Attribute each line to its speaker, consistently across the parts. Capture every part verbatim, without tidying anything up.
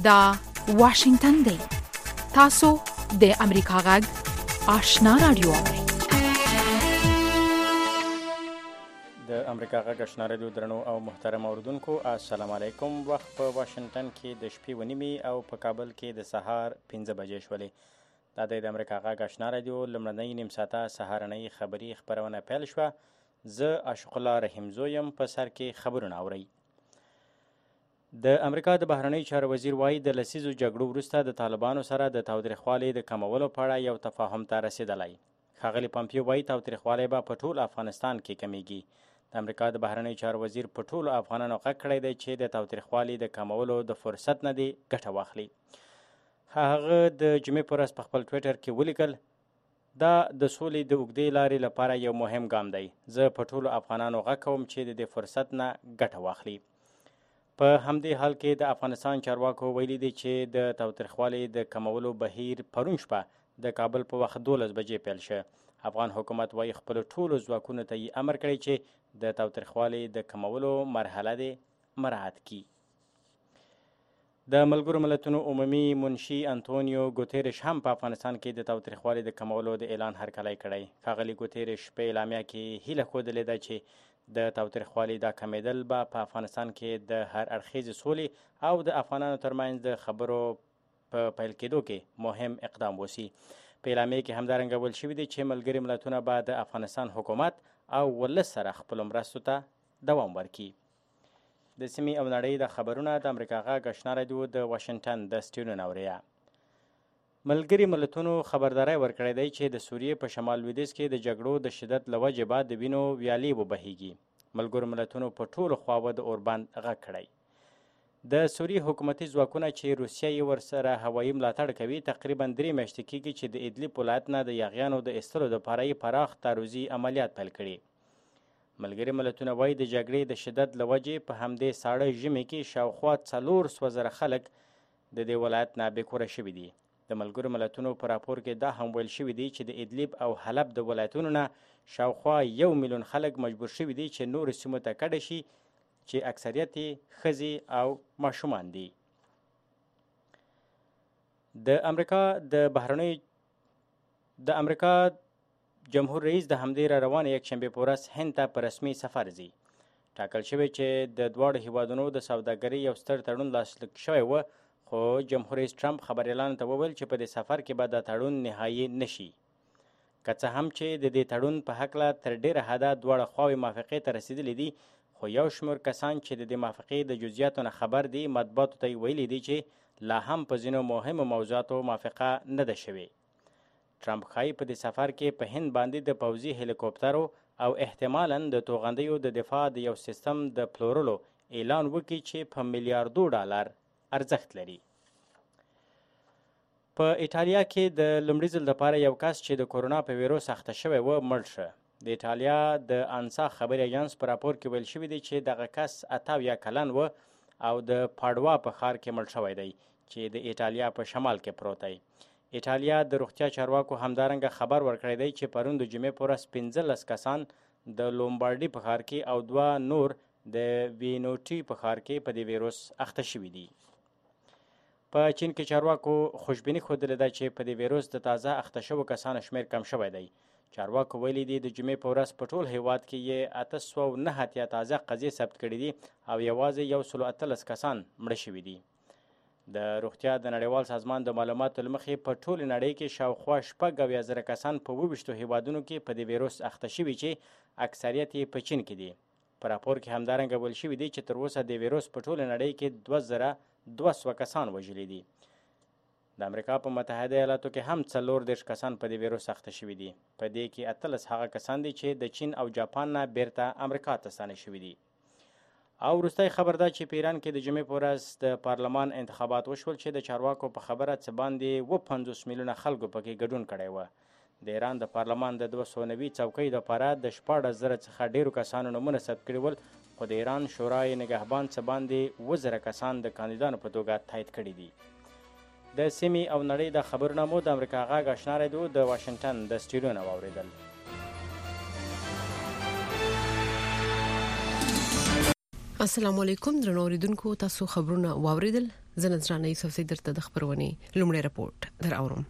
Speaker 1: دا واشنگتن دی. تاسو د امریکا غږ آشنا رادیو اورئ.
Speaker 2: د امریکا غږ آشنا رادیو درنو او محترم اوریدونکو السلام علیکم. وخت په واشنگټن کې د شپې و نیمې او په کابل کې د سهار پنځه بجې شولې. دا د امریکا غږ آشنا رادیو لومړنۍ نیم ساعته سهارنۍ خبري خپرونه پیل شوه. زه عاشق الله رحیمزو یم. په سر کې خبرونه اورئ. د امریکا د بهرنۍ چارو وزیر وایي د لسیزو جګړو وروسته د طالبانو سره د تاوتریخوالي د کمولو په اړه یو تفاهم ته رسېدلی. ښاغلي پامپیو وایي تاوتریخوالی به په ټول افغانستان کې کمیږي. د امریکا د بهرنۍ چارو وزیر په ټولو افغانانو غږ کړی دی چې د تاوتریخوالي د کمولو د فرصت نه دې ګټه واخلي. هغه د جمعې په ورځ په خپل ټویټر کې ولیکل دا د سولې د اوږدې لارې لپاره یو مهم ګام دی. زه په ټولو افغانانو غږ کوم چې د دې فرصت نه ګټه واخلي. په همدې حال کې د افغانستان چارواکو ویلي دي چې د تاوتریخوالي د کمولو بهیر پرون شپه د کابل په وخت دولس بجې پیل شه. افغان حکومت وایي خپلو ټولو ځواکونو ته یې امر کړی چې د تاوتریخوالي د کمولو مرحله دې مراعات کړي. د ملګرو ملتونو عمومي منشي انتونیو ګوتیرش هم په افغانستان کې د تاوتریخوالي د کمولو د اعلان هرکلی کړی. ښاغلي ګوتیرش په اعلامیه کې هیله ښودلې ده چې د تاوتریخوالي دا کمیدل به په افغانستان کې د هر اړخیزې سولې او د افغانانو ترمنځ د خبرو په پیل کېدو کې مهم اقدام وسی. په اعلامیه کې همدارنګه ویل شوي دي چې ملګري ملتونه به د افغانستان حکومت او ولس سره خپلو مرستو ته دوام ورکړي. د سیمې او نړۍ د خبرونه د امریکا غږ آشنا رادیو د واشنګټن د سټیډیو نه اورئ. ملګري ملتونو خبرداری ورکړی دی چې د سوریې په شمال لویدیځ کې د جګړو د شدت له وجې به د وینو ویالې وبهیږي. ملګرو ملتونو په ټولو خواوو د اوربند غږ کړی. د سوریې حکومتي ځواکونه چې روسیه یې ورسره هوایي ملاتړ کوي تقریبا درې میاشتې کېږي چې د ادلیب ولایت نه د یاغیانو د ایستلو دپاره یې پراخ تعرضي عملیات پیل کړي. ملګري ملتونه وایي د جګړې د شدت له وجې په همدې ساړه ژمي کې شاوخوا څلور سوه زره خلک د دې ولایت نه بېکوره شوي دي. د ملګرو ملتونو په راپور کې دا هم ویل شوي دي چې د ادلیب او حلب د ولایتونو نه شاوخوا یو میلیون خلک مجبور شوي دي چې نورو سیمو ته کډه شي چې اکثریت یې ښځې او ماشومان دي. د امریکا د بهرنۍ د امریکا جمهور رئیس د همدې را روانې یکشنبې په ورځ هند ته په رسمي سفر ځي. ټاکل شوی چې د دواړو هیوادونو د سوداګرۍ یو ستر تړون لاسلیک شوی و، خو جمهور رئیس ټرمپ خبریالانو ته وویل چې په دې سفر کې به دا تړون نهایي نشي. که څه هم چې د دې تړون په هکله تر ډېره حده دواړه خواوې موافقې ته رسېدلې دي، خو یو شمېر کسان چې د دې موافقې د جزئیاتو نه خبر دي مطبوعاتو ته یې ویلي دي چې لا هم په ځینو مهمو موضوعاتو موافقه نه ده شوې. ټرمپ ښایي په دې سفر کې په هند باندې د پوځي هلیکوپټرو او احتمالاً د توغندیو د دفاع د یو سیستم د پلورلو اعلان وکړي چې په میلیاردو ډالر ارزښت لري. په ایټالیا کې د لومړي ځل لپاره یو کس چې د کورونا په ویروس اخته شوی و مړ شه. د ایټالیا د انسا خبري اژانس په راپور کې ویل شوي دي چې دغه کس اته اویا کلن و او د پاډوا په ښار کې مړ شوی دی چې د ایټالیا په شمال کې پروت دی. ایټالیا د روغتیا چارواکو همدارنګه خبر ورکړی دی چې پرون د جمعې په ورځ پنځلس کسان د لومبارډي په ښار کې او دوه نور د وینوټي په ښار کې په دې ویروس اخته شوي دي. په چین کې چارواکو خوشبیني ښودلې ده چې په دې ویروس د تازه اخته شوو کسانو شمېر کم شوی دی. چارواکو ویلي دي د جمعې په ورځ په ټول هیواد کې یې اته سوه نهه اتیا تازه قضیې ثبت کړي دي او یوازې یو سلو اتلس کسان مړه شوي دي. د روغتیا د نړیوال سازمان د معلوماتو له مخې په ټولې نړۍ کې شاوخوا شپږ اویا زره کسان په اووه ویشتو هیوادونو کې په دې ویروس اخته شوي چې اکثریت یې په چین کې دي. په راپور کې همدارنګه ویل شوي دي چې تر اوسه د ویروس په ټوله نړۍ کې دوه زره دوه سوه کسان وژلي دي. د امریکا په متحده ایالاتو کې هم څلور دېرش کسان په دې ویروس اخته شوي دي. په دې کې اتلس هغه کسان دي چې د چین او جاپان نه بیرته امریکا ته ستانه شوي دي. او وروستی خبر دا چې په ایران کې د جمعې په ورځ د پارلمان انتخابات وشول چې د چارواکو په خبره څه باندې اووه پنځوس میلیونه خلکو پکې ګډون کړی و. د ایران د پارلمان د دوه سوه نوي څوکۍ دپاره د شپاړس زره څخه ډېرو کسانو نومونه ثبت کړي ول، خو د ایران شورای نګهبان څه باندې اووه زره کسان د کاندیدانو په توګه تایید کړي دي. د سیمې او نړۍ د خبرونه مو د امریکا غږ آشنا رادیو د واشنګټن د سټیډیو نه واورېدل.
Speaker 3: السلام علیکم درنو اوریدونکو، تاسو خبرونه واوریدل. زنځرانه یوسف سید درته د خبرونه لومړی رپورت در اورم.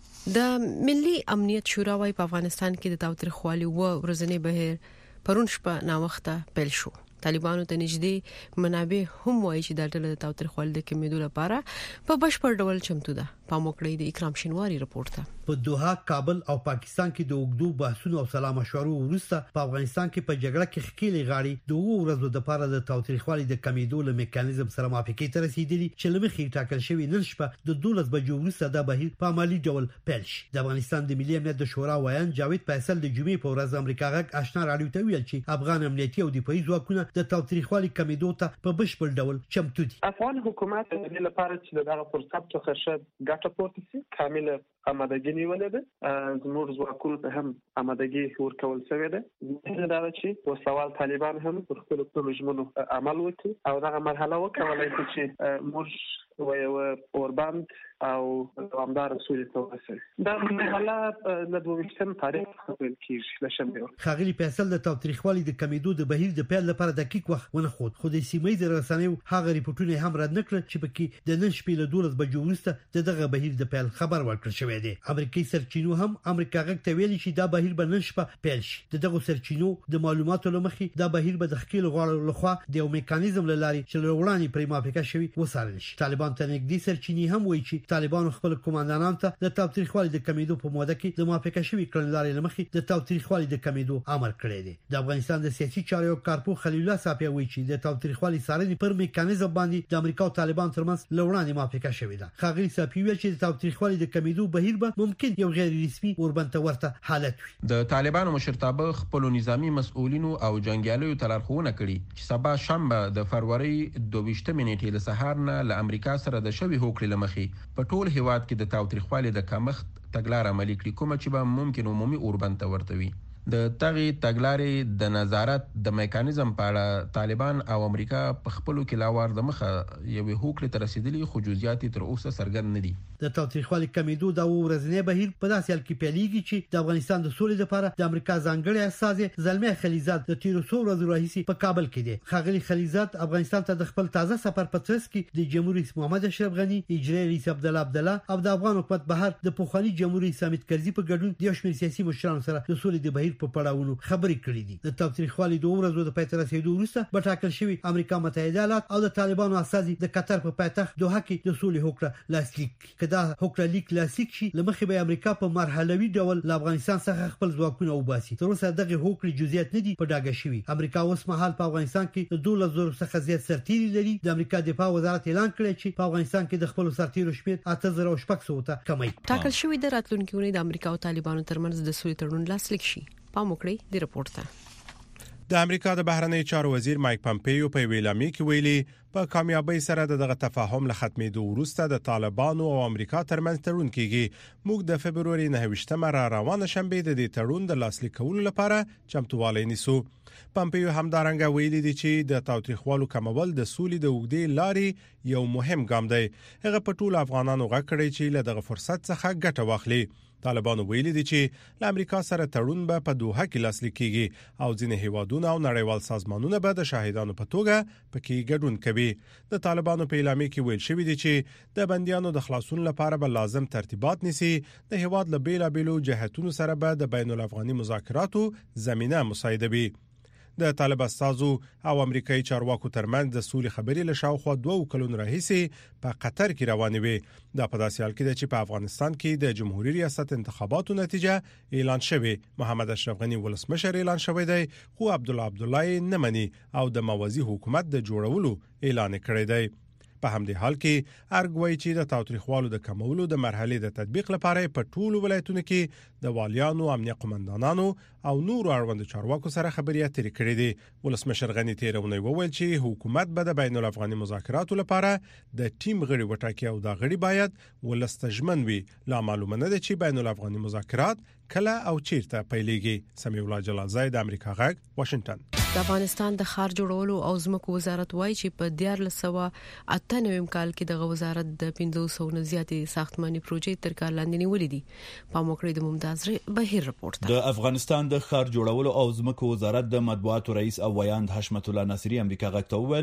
Speaker 3: د ملي امنیت شورا وايي په افغانستان کې د تاوتریخوالي و ورځنی بهیر پرون شپه نا وخته پیل شو. طالبانو ته نږدې منابع هم وایي چې د ډله د تاوتریخوالي د کمیدو لپاره په بشپړ ډول چمتو ده. پاموکړی د اکرام شینواری رپورت ته.
Speaker 4: په دوحه، کابل او پاکستان کې د اوګدو بحثونو او سلا مشورو وروسته په افغانستان کې په جګړه کې خکېلې غاړي د وو ورځو د لپاره د تاوتریخوالي د کمیدو له میکانیزم سره موافقې ته رسیدلي چې لمخې ټاکل شوی نن شپه د دولس بجو وروسته د بهیر په عملی ډول پیل شي. د افغانستان د ملي امنیت د شورا وایان جاوید فیصل د جمعې په ورځ امریکا غږ آشنا راډیو ته ویل چې افغان امنیتي او دفاعي ځواکونه د تاوتریخوالي کمیدو ته په بشپړ ډول چمتو دي.
Speaker 5: افغان حکومت د لپاره چې دغه فرصت څخه ښه ګټه پورته شي کامل آمادګي نیولې ده. زموږ ځواکونو ته هم آمادګي ورکول شوې ده. دا چې وسوال طالبان هم پر خپل پروژمنو عمل وکړي او دغه مرحله وکولای شي چې موږ یو اوربند او دوامدار سولې ته ورسېږو. دا مرحله د دوه ویشتم تاریخ څخه پیل کیږي. لشنبه
Speaker 4: خاغلی فیصل د تاوتریخوالي د کمیدو د بهیر د پیل لپاره دقیق وخت ونه خود خو د سیمې د رسنیو هغه ریپورتونه هم رد نکړل چې پکې د نن شپې له دولس بجو وروسته دغه بهیر د پیل خبر ورکړل شوی دی. امریکایي سرچینو هم امریکا غږ ته ویلي چې دا بهیر به نن شپه پیل شي. دغه سرچینو د معلوماتو لمخې دا بهیر به د خکیل غواړو لخوا د یو میکانیزم لاري چې لوړانی پرې موافقه شوی وسارل شي. طالبان ته نږدې سرچینې هم وایي چې طالبان خپل کمانډانانو ته د تاوتریخوالي د کمیدو په موده کې د موافقه شوی کړنلارې لمخې د تاوتریخوالي د کمیدو امر کړی دی. د افغانستان د سیاسي چارو کارپو خلیل الله صافي وایي چې د تاوتریخوالي څارنې پر میکانیزم باندې د امریکا او طالبان ترمنځ لوړانی موافقه شوی ده. خاغلی صافي ویل چې د تاوتریخوالي د کمیدو بهیر به ممکن یو غیر رسمي اوربند ورته حالت وي.
Speaker 6: د طالبانو مشرتابه خپل نظامی مسؤلینو او جنگیالیو تلارخونه کړي چې سبا شنبه د فروری دوه ویشتمې نیټې له سهار نه له امریکا سره د شوی هوکړې لمخې په ټول هیواد کې د تاوتریخوالي د کمښت تګلارې عملي کړي کومه چې به ممکن عمومي اوربند ته ورته وي. د تغي تګلارې د نظارت د میکانیزم په اړه طالبان او امریکا په خپلو کې لاوار د مخه یوې هوکړې ته رسیدلي خو جزئیات تر اوسه څرګند نه دي.
Speaker 4: د تاوتریخوالي کمیدو د ورځنی بهیر په داسې حال کې پیلېږي چې د افغانستان د سولې لپاره د امریکا ځانګړي استازي زلمه خلیزات د تیر څو ورځې راهیسې په کابل کې دي. خاغلی خلیزات افغانستان ته د خپل تازه سفر په ترڅ کې د جمهوریت رئیس محمد اشرف غنی، اجرایي رئیس عبد الله عبد الله او د افغان حکومت بهر د پوخانی جمهوریت سمیت کرزي په ګډون د شمیر سیاسي مشرانو سره د سولې د بهیر په پړاوونو خبرې کړې دي. د تاوتریخوالي د ورځو د پاتې رسیدو وروسته به ټاکل شوی امریکا متحده ایالات او د طالبانو استازي د قطر په پایتخت دوحه کې د سولې هوکړه لاسلیک کړه. هوکړه لیک لاسلیک شي لمخې به امریکا په مرحلوي ډول له افغانستان څخه خپل ځواکونه وباسي. تر اوسه دغه هوکړې جزئیات نه دي په ډاګه شوی. امریکا اوس مهال په افغانستان کې د دولس زره څخه زیات سرتیري لري. د امریکا دفاع وزارت اعلان کړی چې په افغانستان کې د خپل سرتیرو شمېر اته زره شپږ سوه ته کمی.
Speaker 3: ټاکل شوی د راتلونکي اونۍ د امریکا او طالبانو ترمنځ د سولې تړون لاسلیک شي. پاموکړی دی رپورت ته.
Speaker 7: د امریکا د بهرنی چارو وزیر مایک پامپیو په ویلامي کې ویلي په کامیابی سره دغه تفاهم له ختمېدو وروسته د طالبانو او امریکا ترمنځ تړون کیږي. موږ د فبرवरी نه ویشتمه را روانه شنبه د دې تړون د لاسلیک کولو لپاره چمتووالی نیسو. پامپیو همدارنګه ویلي دي چې د تاوتریخوالو کمول د سولې د اوږدې لارې یو مهم ګام دی. هغه په ټول افغانانو غږ کړی چې له دغه فرصت څخه ګټه واخلي. طالبانو ویلي دي چې له امریکا سره تړون به په دوحه کې لاسلیک کیږي او ځینې هیوادونه او نړیوال سازمانونه به د شاهدانو په توګه پکې ګډون کوي. د طالبانو په اعلامیه کې ویل شوی دی چې د بنديانو د خلاصون لپاره به لازم ترتیبات نیسي. د هیواد له بیلابېلو جهتونو سره به د بین الافغاني مذاکراتو زمينه مساعده وي. د طالب استازو او امریکایي چارواکو ترمنځ د سولې خبرې له شاوخوا دوه کلونو راهیسې په قطر کې روانې وي. دا په داسې حال کې ده چې په افغانستان کې د جمهوریت ریاست انتخاباتو نتیجه اعلان شوه. محمد اشرف غنی ولسمشر اعلان شوی دی خو عبد الله عبد الله نه مني او د موازی حکومت د جوړولو اعلان کړی دی. په همدې حال کې ارګوي چې د تاوتریخوالو د کمولو د مرحلې د تطبیق لپاره په ټولو ولایتونو کې د والیانو، امنیه قومندانانو او نورو اړوند چارواکو سره خبرې اترې کړې دي. ولسمشر غنی تیرونه وویل چې حکومت به د بین الافغاني مذاکراتو لپاره د ټیم غړي وټاکي او دا غړي باید ولستجمن وي. لا معلومه نه ده چې بین الافغاني مذاکرات کله او چیرته پیلېږي. سمیع الله جلال زای د امریکا غږ واشنگټن.
Speaker 3: د افغانستان د ښار جوړولو او ځمکو وزارت وایي چې په دیارلس سوه اته نوي کال کې د وزارت د پنځه سوه نه زیاتې ساختماني پروژې تر کار لاندې نیولې دي. په موکړې د ممتاز بهیر رپورت.
Speaker 8: د افغانستان د ښار جوړولو او ځمکو وزارت د مطبوعاتو رئیس او ویاند حشمت الله ناصری امریکا غږ ته وویل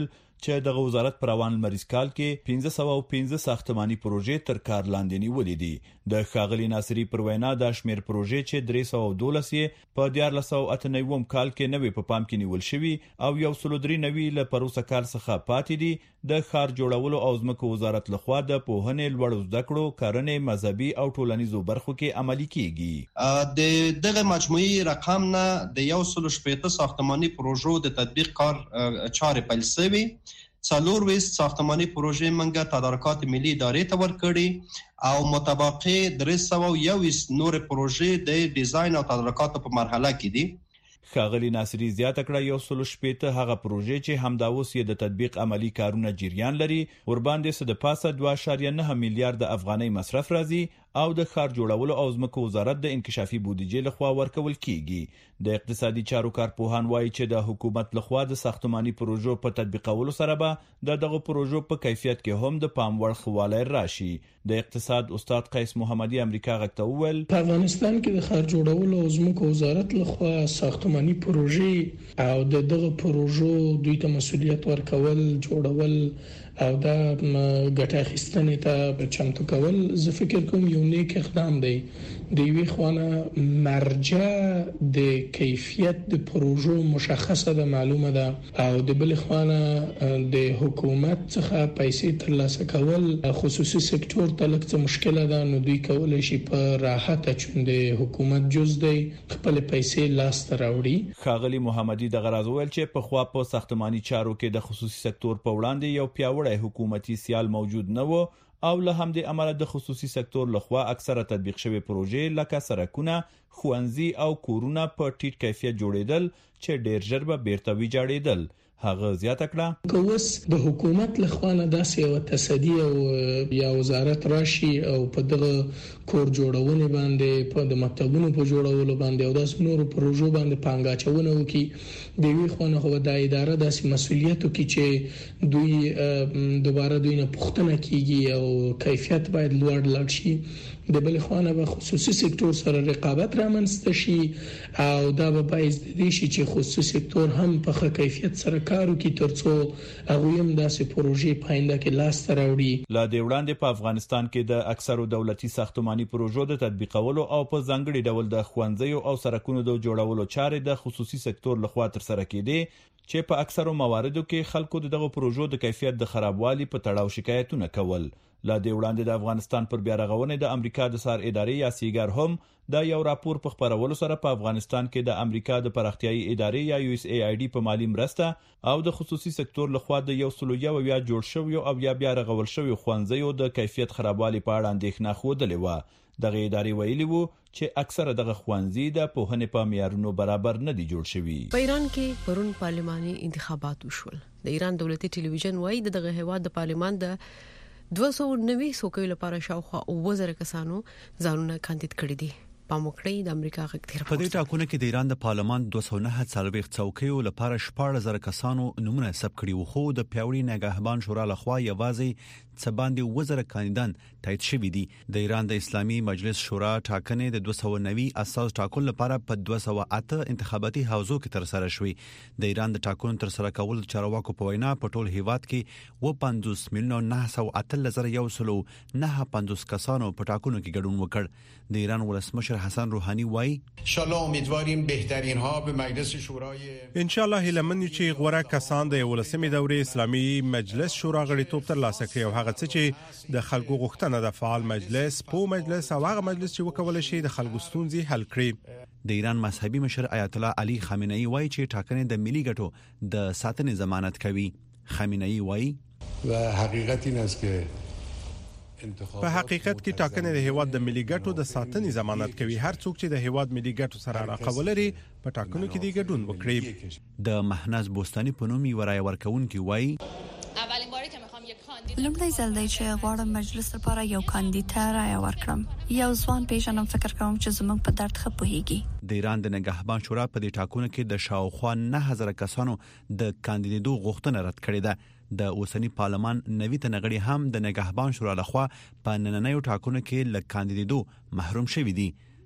Speaker 8: چې د وزارت پر روان لمریز کال کې پنځه سوه او پنځه ساختماني پروژې تر کار لاندې نیولې دي. د ښاغلي ناصري پر وینا د شمیر پروژې چې درې سوه او دولس یې په دیارلس سوه اته نوي کال کې نوې په پام کې نیول شوي او یو سل درې نوي له پروسه کال څخه پاتې دي. د ښار جوړولو او ځمکو وزارت لخوا د پوهنې، لوړو زده کړو، کرنې، مذهبي او ټولنیزو برخو کې عملي کیږي.
Speaker 9: د دغه مجموعي رقم نه د یو سل شپږ ساختماني پروژو د تطبیق کار چارې پیل شوي. څلور ویشت ساختماني پروژې منګه تدارکات ملي ادارې ته ورکړي او متبقي درې سوه او یو نور پروژې د ډیزاین او تدارکاتو په مرحله کې دي.
Speaker 8: ښاغلي ناصري زیاته کړه یو سل شپږ هغه پروژې چې همدا اوس یې د تطبیق عملی کارونه جریان لري ورباندې څه د پاسه دوه اعشاریه نه میلیارډ افغانۍ مصرف راځي او د ښار جوړولو او ځمکو وزارت د انکشافي بودیجې لخوا ورکول کیږي. د اقتصادي چارو کارپوهان وایي چې د حکومت لخوا د ساختماني پروژو په تطبیقولو سره به د دغه پروژو په کیفیت کې هم د پام وړ ښه والی راشي. د اقتصاد استاد قیس محمدي امریکا غږ ته وویل
Speaker 10: په افغانستان کې د ښار جوړولو او ځمکو وزارت لخوا ساختماني پروژې او د دغه پروژو دوی ته مسؤلیت ورکول، جوړول او دا ګټه اخیستنې ته چمتو کول زه فکر کوم یو نیک اقدام دی. د یوې خوانه مرجع د کیفیت د پروژو مشخصه ده، معلومه ده او د بل خوانه د حکومت څخه پیسې ترلاسه کول خصوصي سکتور ته لږ مشکله ده. نو دوی کولای شي په راحت چون د حکومت جز دی خپل پیسې لاس ته راوړي.
Speaker 8: ښاغلي محمدي د غراز ویل چې په خوا په ساختماني چارو کې د خصوصي سکتور په وړاندې یو پیاوړی حکومتي سیال موجود نه و او له همدې امله د خصوصي سکتور لخوا اکثره تطبیق شوی پروژې لکه سړکونه، ښوونځي او کورونه په ټیټ کیفیت جوړیدل چې ډیر ژر به بیرته ویجاړیدل. هغه زیاته کړه
Speaker 10: که اوس د حکومت لخوا نه داسې یو تصدی او یا وزارت راشي او په دغه کور جوړونه باندې په د مکتبونو په جوړولو باندې او داس نورو پروژو باندې پانګاچونه وکي د وی خونه هو د اداره داسې مسولیت وکي چې دوی دوباره دوی نه پوښتنه کیږي او کیفیت باید لوړ لاړ شي. د بل خونه به خصوصي سکتور سره رقابت رامنځته شي او دا به باعث دي چې خصوصي سکتور هم په ښه کیفیت سره کارو کې ترڅو هغه هم داسې پروژې پاینده کې لاس ته راوړي.
Speaker 8: لا د وړاندې په افغانستان کې د اکثرو دولتي ساختماني پروژو د تطبیقولو او په ځانګړي ډول د ښوونځیو او سړکونو د جوړولو چارې د خصوصي سکتور لخوا تر سره کېدې چې په اکثرو مواردو کې خلکو دغه پروژو د کیفیت د خرابوالي په تړاو شکایتونه کول. لا د وړاندې د افغانستان پر بیا رغونې د امریکا د سار ادارې یا سیګار هم دا یو راپور په خبرولو سره په افغانستان کې د امریکا د پراختیايي ادارې یا یو اس ای آی ډي په مالی مرسته او د خصوصي سکتور لخوا د یو سل یو یا جوړ شوی او یا بیا رغول شوی ښوونځیو د کیفیت خرابوالي په اړه اندېښنه خوده و. دغه ادارې ویلي وو چې اکثره دغه ښوونځي د پوهنې په معیارونو برابر نه دي جوړ شوي.
Speaker 3: په ایران کې پرون پارلماني انتخابات وشول. د ایران دولتي ټلویزیون وایي دغه هیواد د پارلمان د دوه سوه نوي څوکیو لپاره شاوخوا اووه زره کسانو ځانونه کاندید کړي دي. پاموکړی د امریکا غږ تیر
Speaker 11: په دې ټاکنو کې د ایران د پارلمان دوه سوه نه څلوېښت څوکیو لپاره شپږ زره کسانو نومونه ثبت کړي وو، خو د پیاوړي نگهبان شورا لخوا یوازې څه باندې وزره کاندیدان تایید شوي دي. د ایران د اسلامي مجلس شورا ټاکنې د دوه سوه نوي اساس ټاکلو لپاره په دوه سوه اته انتخاباتي حوزو کې تر سره شوې. د ایران د ټاکنو تر سره کول چارواکو په وینا په ټول هیواد کې و پنځوس میلیون نه سوه اته زره یو سل نه پنځوس کسانو په ټاکنو کې ګډون وکړ. د ایران ولسمشر حسن روحانی وایي
Speaker 12: ان شاء الله امیدواریم بهترین ها به مجلس شورای
Speaker 7: ان شاء الله هیلمن چې غوړه کسان د ولسمې دورې اسلامي مجلس شورا غړیتوب ترلاسه کړي او هغه څه چې د خلکو غوښتنه د فعال مجلس په مجلس او هغه مجلس چې وکول شي د خلکو ستونزې حل کړي.
Speaker 11: د ایران مذهبي مشر آیت الله علي خامنه‌ای وایي چې ټاکنې د ملي ګټو د ساتنې ضمانت کوي. خامنه‌ای وایي
Speaker 12: و حقیقت این است که
Speaker 7: په حقیقت کې ټاکنې د هیواد د ملي ګټو د ساتنې ضمانت کوي. هر څوک چې د هیواد ملي ګټو سره علاقه ولري په ټاکنو کې دی ګډون وکړي.
Speaker 11: د محناز بوستاني په نوم یو رای ورکونکي وایي
Speaker 13: لومړی ځل دی چې غواړم مجلس لپاره یو کاندید رای ورکړم. یو ځوان پیژنم، فکر کوم چې زموږ په درد ښه پوهیږي.
Speaker 11: د ایران د نگهبان شورا په دې ټاکنو کې د شاوخوا نه هزار کسانو د کاندیدو غوښتنه رد کړې ده. د اوسنی پارلمان نوي تنغړي هم د نگهبان شورا لخوا په نننیو ټاکنو کې له کاندیدو محروم شوي دي.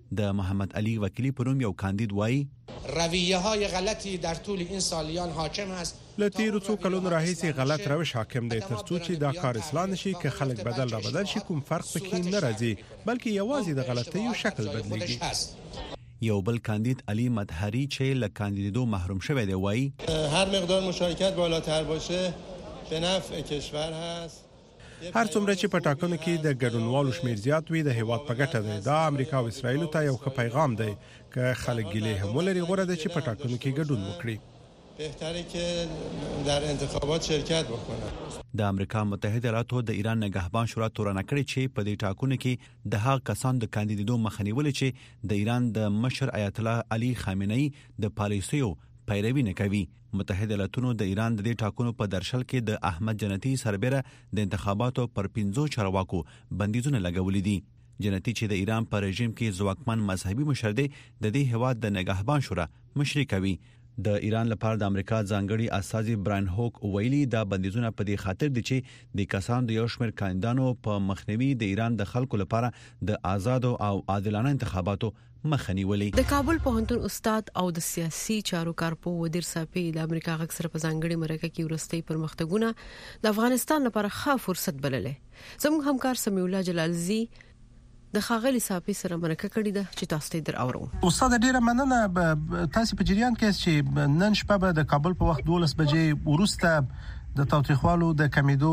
Speaker 11: د محمد علي وکیلی پروم یو کاندید وایي
Speaker 12: رویه های غلطی در طول این سالیان حاکم است.
Speaker 7: له تیرو څو کلونو راهیسې غلط روش حاکم دی ترڅو چې دا کار اصلاح نشي که خلک بدل را بدل شي کوم فرق پکې نه راځي بلکې یوازې د غلطیو شکل بدلیږي.
Speaker 11: یو بل کاندید علی مطهری چې له کاندیدو محروم شوی دی وایي
Speaker 14: هر مقدار مشارکت بالاتر باشه به نفع کشور هست.
Speaker 7: هر څومره چې په ټاکنو کې د ګډونوالو شمیر زیات وي د هیواد په ګټه دی. دا امریکا او اسرائیل ته یو ښه پیغام دی که خلک ګیلې هم ولري غوړه ده چې په ټاکنو کې ګډون وکړي.
Speaker 14: بهتره که در انتخابات شرکت بکنه.
Speaker 11: د امریکا متحده ایالاتو د ایران نگهبان شورا تورانه کړې چې په دې ټاکنو کې د هغه کسان د کاندیدو مخنیول چې د ایران د مشر آیت الله علي خامنه‌ای د پالیسیو پیروي نه کوي. متحده ایالاتونو د ایران د دې ټاکنو په درشل کې د احمد جنتی سربېره د انتخاباتو پر پنځو چارواکو بندیزونه لګولې دي. جنتی چې د ایران په رژیم کې ځواکمن مذهبي مشر دی د دې هواد د نگهبان شورا مشري کوي. د ایران لپاره د امریکا ځانګړي استازي براین هوک ویلي دا بندیزونه په دې خاطر دي چې د کسانو د یو شمېر کاندیدانو په مخنیوي د ایران د خلکو لپاره د آزاد او عادلانه انتخاباتو مخنیولي.
Speaker 3: د کابل پوهنتون استاد او د سیاسي چارو کارپو ودیر صافي د امریکا غږ سره په ځانګړي مرکه کې ورستي پرمختګونه د افغانستان لپاره ښه فرصت بللې. زموږ همکار سمیع الله جلالزی د خاغلی صافي سره مرکه کړې ده چې تاسو ته در اورو.
Speaker 15: استاد ډیره مننه. تاسو په جریان کې چې نن شپه به د کابل په وخت دولس بجې ورسته د تاوتریخوالو د کمیدو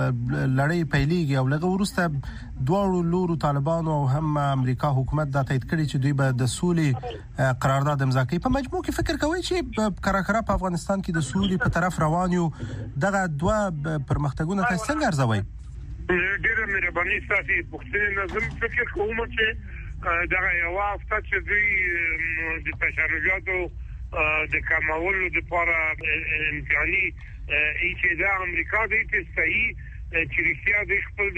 Speaker 15: لړۍ پیلېږي او لږ ورسته دواړو لورو طالبانو او هم امریکا حکومت دا تایید کړي چې دوی به د سولې قرارداد امضا کوي. په مجموع کې فکر کوي چې کراکرا په افغانستان کې د سولې په طرف روان یو دغه دوه پرمختګونه تاسو څنګه ارزوي؟
Speaker 16: ډیره مهرباني ستاسو پوښتنه نظم فکر کوم چې دا یو وخت چې دوی د تشارجاتو د کمولو لپاره امکاني چې دا امریکا د دې صحیح چې رښتیا د خپل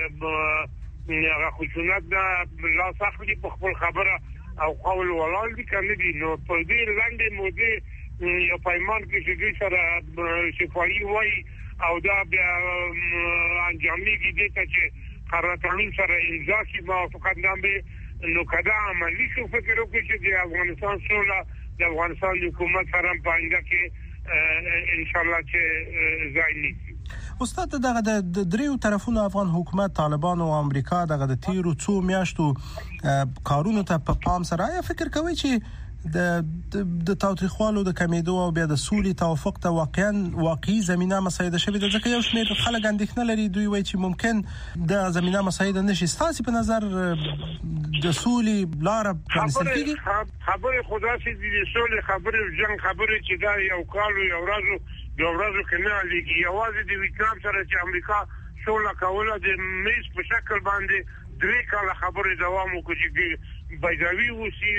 Speaker 16: د هغه خصوصیات د لاس اخلي په خپل خبره او قول ولال دي کنه دي نو په دې لاندې موده یو پیمان کې چې دوی سره شفاهي وایي او دا بیا انجامي کې دي چې قرارداد سره امضا شي موافقت نامه نو کدا عملی شو فکر وکړي چې د افغانستان سره د افغانستان حکومت سره په اړه کې ان شاء الله چې ځای نیسي.
Speaker 15: استاد دغه د دریو طرفونو افغان حکومت طالبان او امریکا دغه د تیرو څو میاشتو کارونو ته په پام سره یا فکر کوي چې د د تاوتریخوالو د کمیدو او بیا د سولې توافق ته واقعا واقعي زمينه مساعده شوه د ځکه یو شمېر خلک اندېښنه لري دوی وایي چې ممکن د زمينه مساعده نشي. ستاسو په نظر د سولې لار پرانستل کیږي؟
Speaker 16: خبره خدا سي د سولې خبره جنگ خبره چې دا یو کال یو ورځ یو ورځ کې نه لګي یوازې د ویتنام سره چې امریکا سوله کوله د میز په شکل باندې درې کاله خبره دوام وکړي بایداوی وسی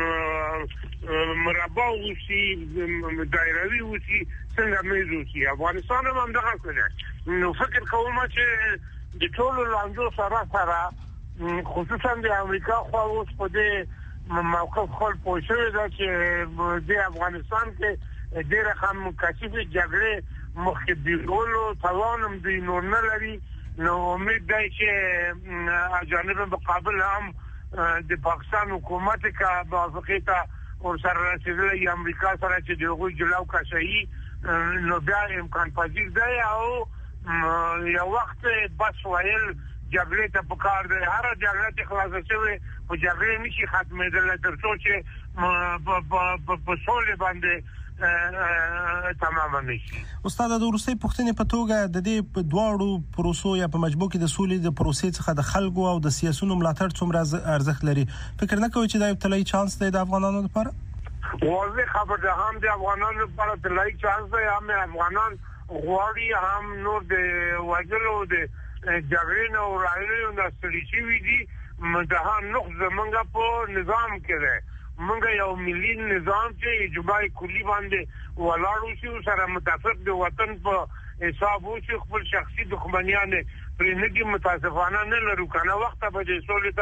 Speaker 16: مربع وسی دایروي وسی څنګه مې وسی افغانستان هم دغه څه نو فکر کوم چې د ټولو لاندو سره سره خصوصا د امریکا خو اوس په دې موقف خپل پوښتنه ده چې د افغانستان کې ډېر هم کثیفه جګړه مخبرولو توانم دی نو نه لري نو امید دی چې اجانب مقابل هم د پاکستان حکومت کا موافقه ته او سره رسیدلې امریکا سره چې دغه جلاو کا شي نو بیا امکان پذیر دی او یو وخت بس وایل جګړه ته پکار دی هر جګړه چې خلاص شوه او جګړه نشي ختمېدل تر څو چې په سولې باندې تمام نشي.
Speaker 15: استاد د روسي پښتنې په توګه د دې په دواړو پروسو یا په مجموع کې د سولې د پروسې څخه د خلکو او د سیاسيونو ملاتړ څومره ارزښت لري؟ فکر نه کوي چې دا یو طلایي چانس دی د افغانانو لپاره؟
Speaker 16: واضح خبر ده هم د افغانانو لپاره طلایي چانس دی هم افغانان غواړي هم نور د وګړو د جګړې او راځي د ستړي وي دي مده نو زمونږ په نظام کې ده منګه یو ملي نظام چې اجماعي کلی باندې ولاړو شي سره متفق د وطن په حساب وشي خپل شخصي دښمنیان پرې نه دي متاسفانه نه لرو کنه وخت به د سولې ته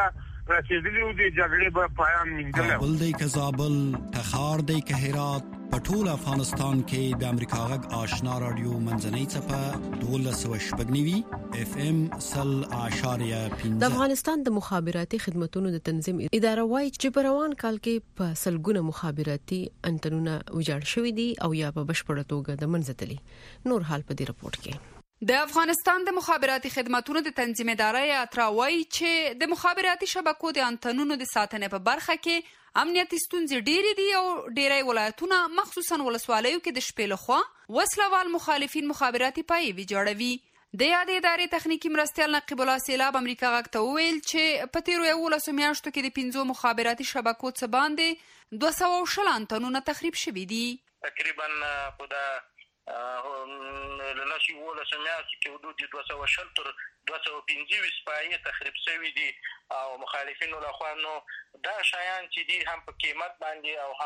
Speaker 16: رسیدلی و د جګړې به پایان موندلی.
Speaker 11: کابل دی که زابل، تخار دی که هرات، په ټول افغانستان کې د امریکا غږ آشنا رادیو منځنۍ څپه دولس سوه شپږ نوي اف ام سل اعشاریه پنځه.
Speaker 3: د افغانستان د مخابراتي خدماتو د تنظیم اداره وايي چې په روان کال کې په سلګونه مخابراتي انټنونه ویجاړ شوي دي او یا په بشپړه توګه د منځ تللي. نور حال په دې رپورت کې.
Speaker 17: د افغانستان د مخابراتي خدماتو د تنظیم اداره اترا وايي چې د مخابراتي شبکو د انټنونو د ساتنې په برخه کې امنیتي ستونزې ډېرې دي او ډېری ولایتونه مخصوصا ولسوالیو کې د شپې لخوا وسلوال مخالفین مخابراتي پای ویجاړوي. د یادې ادارې تخنیکی مرستیال نقیب الله سیلاب امریکا غږ ته وویل چې په تیرو یولسو میاشتو کې د پنځو مخابراتي شبکو څخه باندې دوه سوه او شل انټنونه تخریب شوي دي.
Speaker 18: تقریبا په دا لنشي ولسو میاشتو کې حدود دوه سوه شل تر دوه سوه پنځه ویشت پایې تخریب شوي دي او مخالفینو لخوا نو دا شیان چې دي هم په قیمت باندې او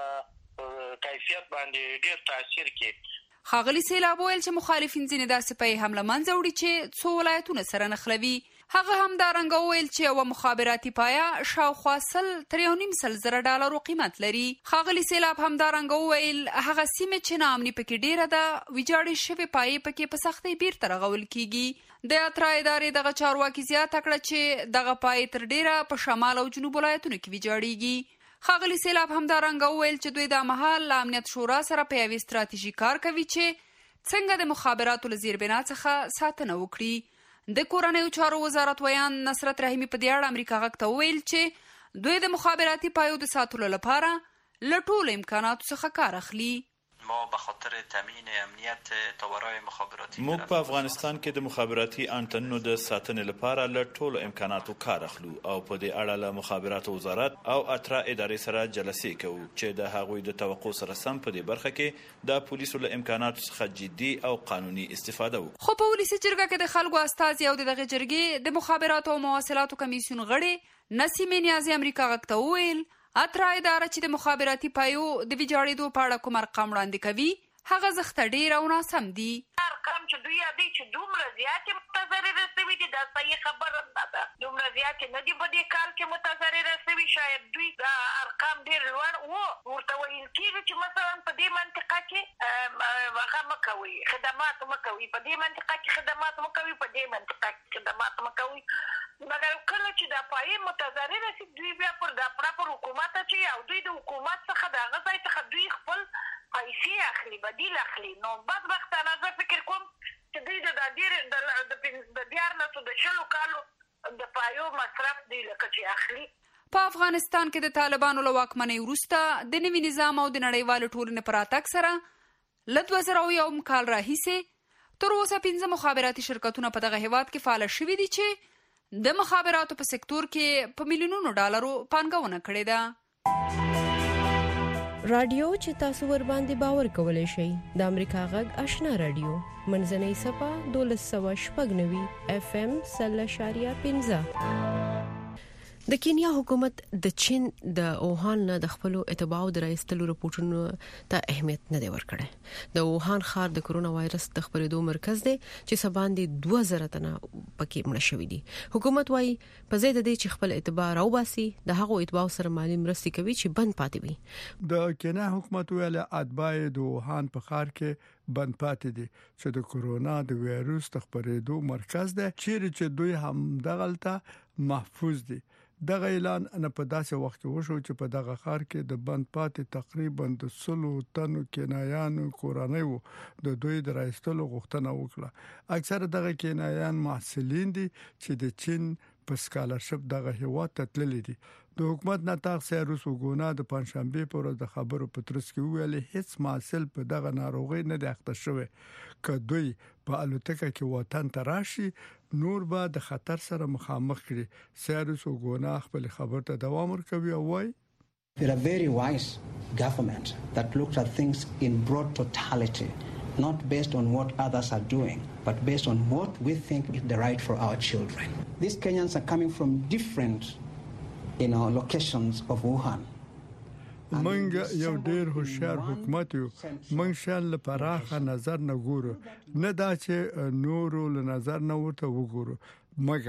Speaker 18: هم کیفیت باندې ډېر تاثیر کوي.
Speaker 17: ښاغلي سیلاب ویل چې مخالفین ځینې داسې پای هم له منځه وړي چې څو ولایتونه سره نښلوي. هغه هم دارنګه ویل چې یوه مخابراتي پایه شاوخوا سل تر یو نیم سل زره ډالرو قیمت لري. ښاغلي سیلاب هم دارنګه ویل هغه سیمې چې ناامني پکې ډیره ده ویجاړې شوې پایې پکې په سختۍ بیرته رغول کیږي. د اترا ادارې دغه چارواکي زیاته کړه چې دغه پایې تر ډیره په شمال او جنوب ولایتونو کې ویجاړیږي. ښاغلي سیلاب هم دارنګه ویل چې دوی د مهال له امنیت شورا سره په یوې ستراتیژي کار کوي چې څنګه د مخابراتو له زیربنا څخه ساتنه وکړي. د کورنیو چارو وزارت ویان نصرت رحیمی په دې اړه امریکا غږ ته وویل چې دوی د مخابراتي پایو د ساتلو لپاره له ټولو امکاناتو څخه کار اخلي.
Speaker 19: ما به خاطر تامین امنیت تاورای مخابراتی
Speaker 8: موږ په افغانستان کې د مخابراتي انټنونو د ساتنې لپاره له ټولو امکاناتو کار اخلو او په دې اړه له مخابراتو وزارت او اترا ادارې سره جلسې کوو چې د هغوی د توقع سره سم په دې برخه کې د پولیسو له امکاناتو څخه جدي او قانوني استفاده وکړو.
Speaker 17: خو په ولسي جرګه کې د خلکو استازي او د دغه جرګې د مخابراتو او مواصلاتو کمیسیون غړي نسیمه نیازي امریکا غږ ته وویل اترا اداره چې د مخابراتي پایو د ویجاړېدو په اړه کوم ارقام وړاندې کوي هغه زښته ډېر او ناسم دي.
Speaker 20: ارقام چې دوی یادوي چې دومره زیاتې متضررې رسوي دي دا صحیح خبره نه ده. دومره زیاتې نه دي په دې کال کې متضررې رسوي. شاید دوی دا ارقام ډېر لوړ و ورته ویل کېږي چې مثلا په دې منطقه کې هغه مه کوئ خدمات مه کوئ په دې منطقه کې خدمات مه کوئ په دې منطقه کې خدمات مه کوئ. مګر کله چې دا پایې متضرره شي دوی بیا پر دا پر حکومت اچي او دوی د حکومت څخه د هغه ځای څخه دوی خپل پیسې اخلي بدیل اخلي. نو بدبختانه زه فکر کوم چې دوی د ډېر د دیارلسو د شلو کالو د پایو مصرف دوی لکه چې اخلي.
Speaker 17: په افغانستان کې د طالبانو له واکمنۍ وروسته د نوي نظام او د نړیوالو ټولنې په راتګ سره له دوه زره یو کال راهیسې تر اوسه پنځه مخابراتي شرکتونه په دغه هیواد کې فعال شوي دي چې د مخابراتو په سکتور کې په میلیونونو ډالرو پانګونه کړې ده.
Speaker 3: رادیو چې تاسو ور باندې باور کولای شئ د امریکا غږ آشنا رادیو منځنۍ صفه دولس سوه شپږ نوي اف ام سل اشاریه پنځه. د کینیا حکومت د چین د اوهان نه د خپل اتباعو د راایستلو رپورټونو ته اهمیت نه دی ورکړی. د اوهان ښار د کرونا وایرس د خپرېدو مرکز دی چې سباندې دوه زره تنه پکې مړه شوي دي. حکومت وايي په ځای د دې چې خپل اتباع راوباسي د هغو اتباعو سره مالي مرستې کوي چې بند پاتې وي.
Speaker 21: د کینیا حکومت ویل اتباع د اوهان په ښار کې بند پاتې دي چې د کرونا د وایرس د خپرېدو مرکز دی چیرې چې دوی هم دغلته محفوظ دي. دغه اعلان نه په داسې وخت کې وشو چې په دغه ښار کې د بند پاتې تقریبا د سلو تنو کینایانو کورنۍ د دوی د راایستلو غوښتنه وکړه. اکثره دغه کینایان محصلین دي چې د چین په سکالرشپ دغه هیواد ته تللي دي. د حکومت نتاق سیروس وګونا د پنځشنبه پر ورځ د خبرو په ترڅ کې ویل هیڅ محصل په دغه ناروغي نه دی اخته شوی. که دوی په الوتکه کې وطن ته راشي نور به د خطر سره مخامخ کړي. سیروس وګونا خپل خبر ته دوام ورکوي او وايي
Speaker 22: We're a very wise government that looks at things in broad totality, not based on what others are doing, but based on what we think is the right for our children. These Kenyans are coming from different, you know, locations of Wuhan.
Speaker 21: منګ یو ډیر هوښیار حکومت یو. منګ شال لپاره نظر نه ګورو نه دا چې نورو له نظر نه ورته وګورو مګر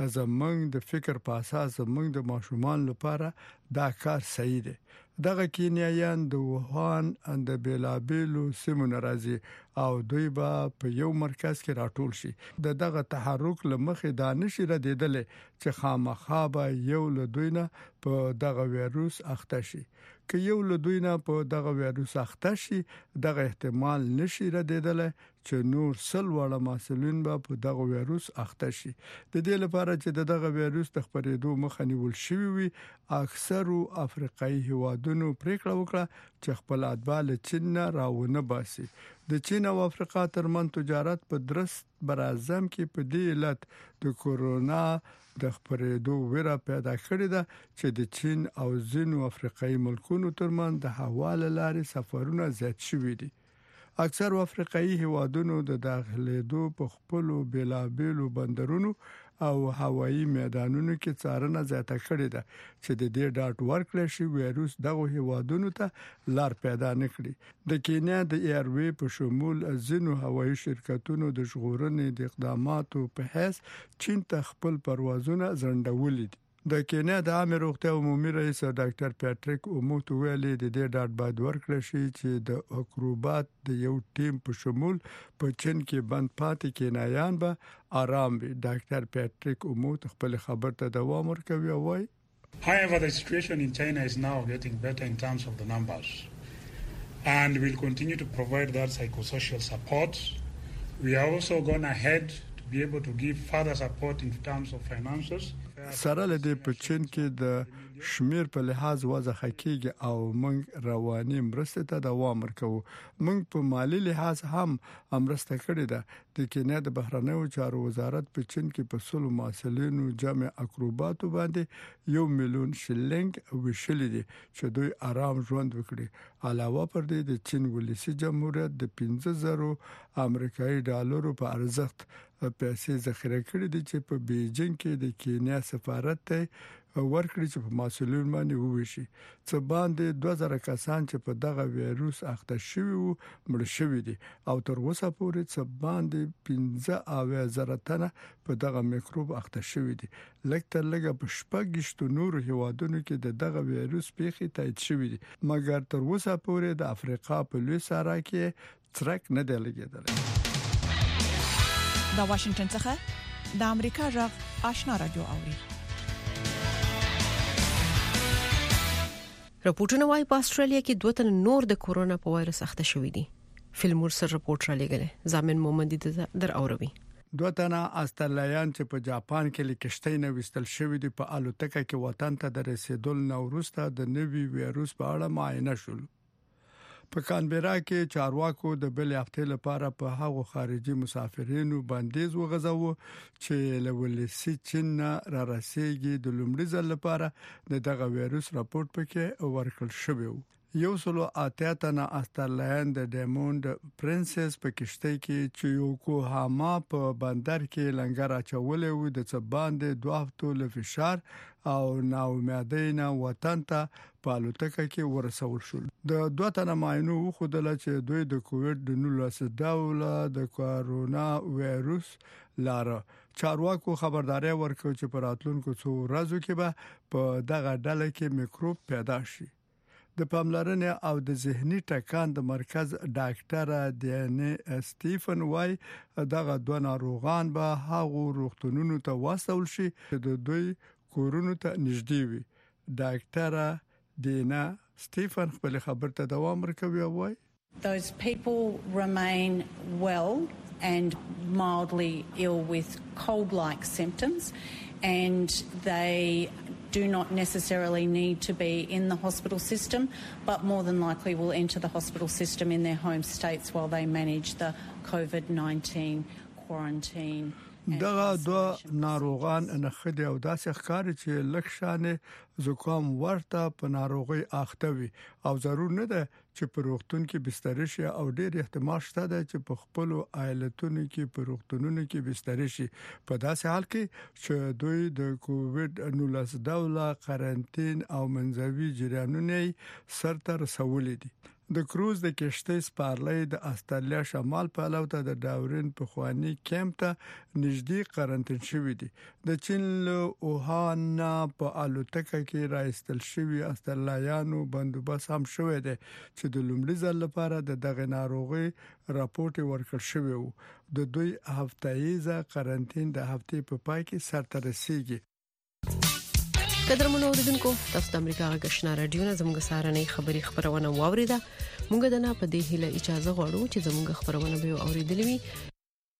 Speaker 21: زمونږ د فکر په اساس زمونږ د ماشومان لپاره دا کار صحیح دی. دغه کینیایان د ووهان د بیلابیلو سیمو ناراضي او دوی به په یو مرکز کې راټول شي. د دغه تحرک لمخې دانش ردیدل چې خامخا به یو له دوی نه په دغه وایروس اخته شي. که یو له دوی نه په دغه وایروس اخته شي دغه احتمال نشي ردیدل چې نور سل وړه مسؤلین به په دغه وایروس اخته شي. د دې لپاره چې دغه وایروس د خپرېدو مخه نیول شوی وي اکثرو افریقایي هیوادونو پریکړه وکړه چې خپل اتباع له چین نه راونه باسي. د چین او افریقا ترمن تجارت په درست بر اعظم کې په دې علت د کورونا د خپرېدو ویره پیدا کړې ده چې د چین او ځینو افریقایي ملکونو ترمن د حواله لارې سفرونه زیات شوي دي. اکثر افریقایي هیوادونو د داخليدو په خپل بیلابیلو بندرونو او هوایي میدانونو کې څارنه زیاته کړې ده چې د دې ډاټ ورکړل شي وایروس دغه هیوادونو ته لار پیدا نکړي. د کینیا د ایروي په شمول ځینو هوایي شرکتونو د ژغورنې د اقداماتو په حیث چین ته خپل پروازونه ځنډولي دي. د کینیا د عامه روغتیا عمومي رئیس ډاکټر پیټریک اوموتو ویلي د دې ډاټ باید ورکړل شي چې د اکروبات د یو ټیم په شمول په چین کې بند پاتې کینایان به آرام وي. ډاکټر پیټریک اوموتو خپل خبر ته دوام ورکوي او وايي
Speaker 1: However, the situation in China is now getting better in terms of the numbers and we'll continue to provide that psychosocial support. We are also going ahead to be able to give further support in terms of finances.
Speaker 21: سره لدې په چین کې د شمیر په لحاظ وضع حقيقي او موږ رواني مرسته ته دوام ورکوو. موږ په مالی لحاظ هم امرسته کړې ده. د کینیا د بهرنیو چارو وزارت په چین کې په سلو مسؤلینو جمع اکروباتو باندې یو میلیون شلنګ وشلې دي چې دوی آرام ژوند وکړي. علاوه پر دې د چین ولسی جمهوریت د پنځه زره امریکایي ډالرو په ارزښت پیسې ذخیره کړې دي چې په بیجینګ کې د کینیا سفارت ته ورکړي چې په مسؤلین باندې وویشي. څه باندې دوه زره کسان چې په دغه وایروس اخته شوي وو مړ شوي دي او تر اوسه پورې څه باندې پنځه اویا زره تنه په دغه میکروب اخته شوي دي. لکه لږه په شپږشتو نورو هیوادونو کې د دغه وایروس پیښې تایید شوي دي مګر تر اوسه پورې د افریقا په لوی صحرا کې څرک نه دی لګیدلی.
Speaker 2: د واشنگټن څخه د امریکا غږ آشنا رادیو اوري.
Speaker 3: راپورټونه وايي په استرالیا کې دوه تن نور د کورونا په وایرس اخته شوي دي. فلمور سره راپورټ را لګل زامن محمدي در اوروي.
Speaker 21: دوه تنه استرالیان چې په جاپان کې لیکشتۍ نه وستل شوې دي په الوتکه کې وطن ته د رسیدل نو وروسته د نوي وایروس په اړه معاینه شول. په کانبرا کې چارواکو د بل هفته لپاره په هغو خارجي مسافرینو بندیز وغځاوه چې له ولسی چین را رسیدي د لومړي ځل لپاره د دغه وایروس راپورټ پکې ورکړل شوی و. یو سلو اتیا تنه استرالیان د ډایموند پرنسس په کشته کې چې یوکوهاما په بندر کې لنګر اچولې و د څه باندې دوه هفتو له فشار او ناامیدینا وطن ته په الوتکه کې ورسول شول. د دوه تنه معاینو وخدل چې دوی د کووډ نولس ډول د کورونا وایروس لاره. چارواکو خبرداري ورکړه چې په راتلونکو څو ورځو کې به په دغه ډله کې میکروب پیدا شي. د پاملرنې او د ذهني ټکان د مرکز ډاکټر دیانه سټیفن وای دغه دوه ناروغان به هغه روغتونونو ته واسول شي چې د دوی کورونو ته نږدې وي. ډاکټر دینا سټیفن خپل خبر ته دوام ورکوي او وای
Speaker 23: Those people remain well and mildly ill with cold-like symptoms and they do not necessarily need to be in the hospital system but more than likely will enter the hospital system in their home states while they manage the COVID nineteen quarantine.
Speaker 21: دغه دوه ناروغان نخدي او داسې ښکاري چې لکشانه زکام ورته په ناروغي اخته وي او ضرور نه ده چې په روغتون کې بستر شي او ډېر احتمال شته ده چې په خپل عائلتونو کې په روغتونونو کې بستر شي په داسې حال کې چې دوی د کووډ نولس ډول قرنټین او منځوي جریانونه سرته رسولې دي. د کروز د کشته سپارلې د استرالیا شمال په علاوه د ډاورین په خواني کیمپ ته نږدې قرنټین شوې دي. د چین له اوهان په الوتکه کې راځل شوی استرالیانو بندوبست هم شوې ده چې د لومړي ځل لپاره د دغه ناروغي راپورټ ورکړ شوی وو. د دوی هفتهیزه قرنټین د هفتې په پای کې سرته رسیږي.
Speaker 3: قدرمنو اوریدونکو، تاسو د امریکا غږ رادیو نه زموږ سارنې خبری خبرونه واوریده. موږ د نه په دې هیله اجازه غواړو چې زموږ خبرونه به اوریدلې وي.